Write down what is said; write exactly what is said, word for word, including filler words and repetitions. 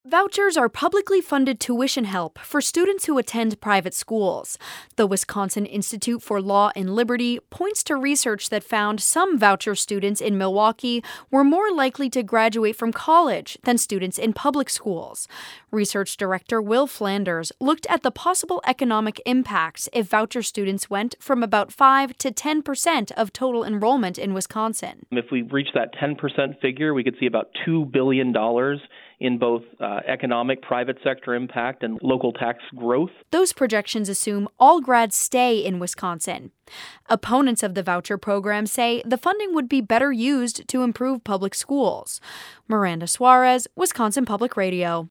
Vouchers are publicly funded tuition help for students who attend private schools. The Wisconsin Institute for Law and Liberty points to research that found some voucher students in Milwaukee were more likely to graduate from college than students in public schools. Research director Will Flanders looked at the possible economic impacts if voucher students went from about five to ten percent of total enrollment in Wisconsin. If we reach that ten percent figure, we could see about two billion dollars in both uh, economic private sector impact and local tax growth. Those projections assume all grads stay in Wisconsin. Opponents of the voucher program say the funding would be better used to improve public schools. Miranda Suarez, Wisconsin Public Radio.